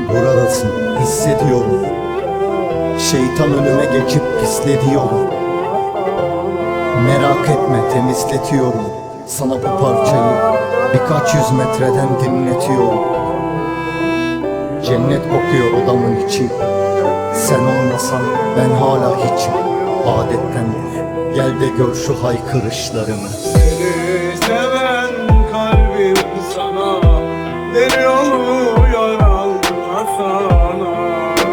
Buradasın, hissediyorum. Şeytan önüme geçip pisledi yolu. Merak etme, temizletiyorum sana bu parçayı, birkaç yüz metreden dinletiyorum. Cennet kokuyor odamın içi. Sen olmasan ben hala hiçim. Adettendir, gel de gör şu haykırışlarımı. Seni seven kalbim sana deli oluyor alma sana.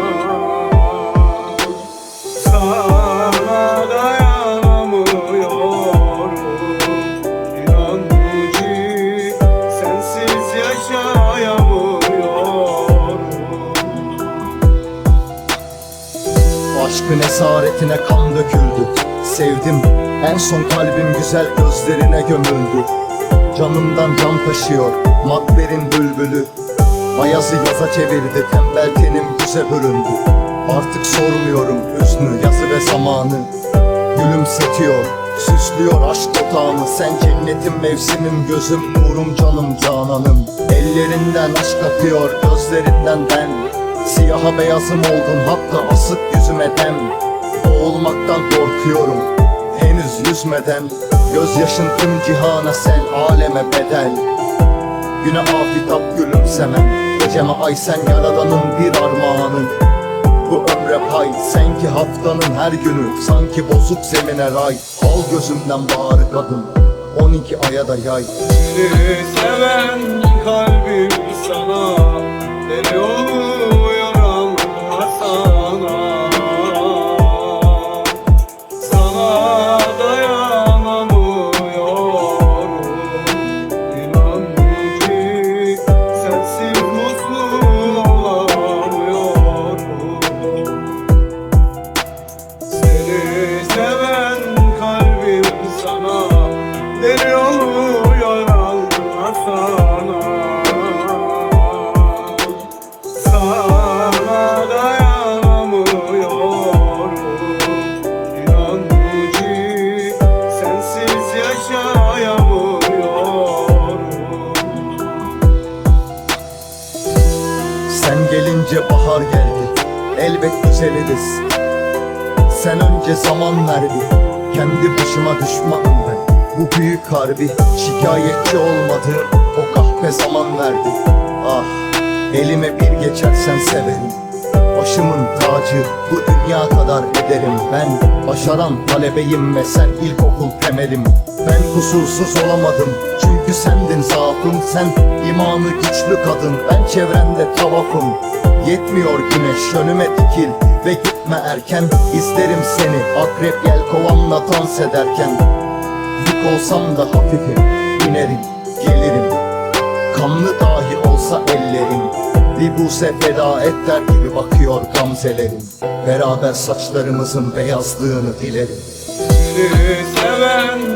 Sana dayanamıyorum, İnan ki sensiz yaşayamıyorum. Aşkın esaretine kan döküldü. Sevdim, en son kalbim güzel gözlerine gömüldü. Canımdan can taşıyor makberin bülbülü. Ayazı yaza çevirdi, tembel tenim güze büründü. Artık sormuyorum hüznü, yazı ve zamanı. Gülümsetiyor, süslüyor aşk otağımı. Sen cennetim, mevsimim, gözüm, nurum, canım, cananım. Ellerinden aşk akıyor, gözlerinden ben. Siyaha beyazım oldun, hatta asık yüzüme dem. Boğulmaktan korkuyorum, henüz yüzmeden. Gözyaşın tüm cihana sen, aleme bedel. Güne afitap gülümsemem, geceme ay sen, yaradanın bir armağanı. Bu ömre pay, sen ki haftanın her günü, sanki bozuk zemine ray. Al gözümden bağrı kadın, 12 aya da yay. Seni seven kalbim sana deli oluyor alma sana. Sana dayanamıyorum, İnan ki sensiz mutlu olamıyorum. Seni seven kalbim sana deli oluyor alma sana. Sana dayanamıyorum, İnan ki sensiz yaşayamıyorum. Sen gelince bahar geldi, elbet güzeliz. Sen önce zaman verdi, kendi başıma düşmanım ben. Bu büyük harbi, şikayetçi olmadı, o kahpe zaman verdi. Ah, elime bir geçersen severim. Başımın tacı, bu dünya kadar ederim ben. Başaran talebeyim ve sen ilkokul temelim. Ben kusursuz olamadım, çünkü sendin zaafım. Sen imanı güçlü kadın, ben çevrende tavafım. Yetmiyor güneş, önüme dikil ve gitme erken. İsterim seni akrep yelkovanla dans ederken. Yük olsam da hafifim, inerim, gelirim. Kanlı dahi olsa ellerim, bir buse feda et der gibi bakıyor gamzelerim. Beraber saçlarımızın beyazlığını dilerim. Seni seven